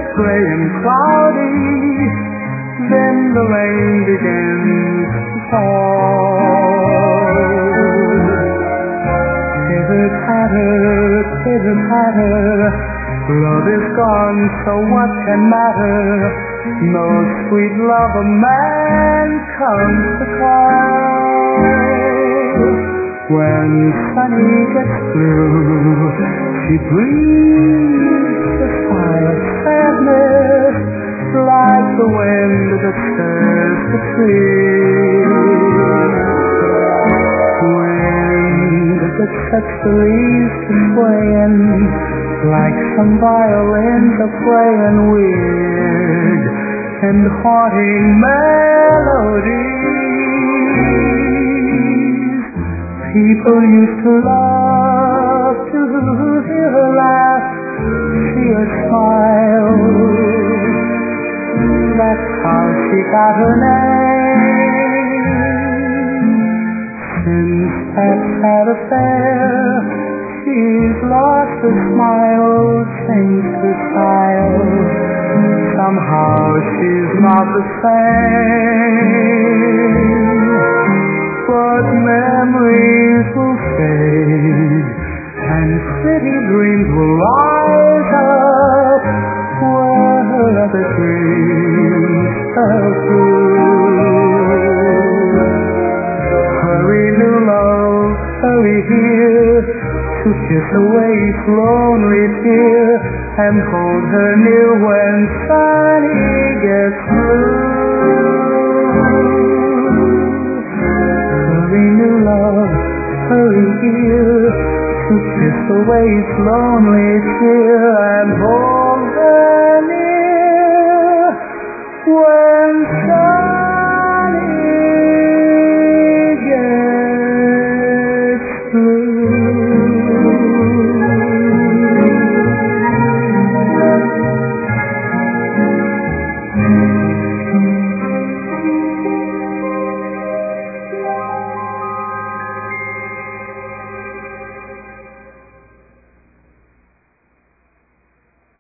gets gray and cloudy, then the rain begins to fall. Pitter-patter, pitter-patter, love is gone, so what can matter? No sweet love a man comes to call. When sunny gets blue, she breathes a sigh of sadness, like the wind that stirs the trees. Wind that sets the leaves to swaying, like some violins are playing weird and haunting melodies. People used to love to hear her laugh, see her smile. That's how she got her name. Since that sad affair, she's lost her smile, changed her style. Somehow she's not the same. But memories will fade, and pretty dreams will rise up where other dreams fell through. Hurry, new love, hurry here, to kiss away each lonely tear, and hold her near when sunny gets blue. Hurry, new love, hurry here, to kiss away each lonely tear, and hold her near when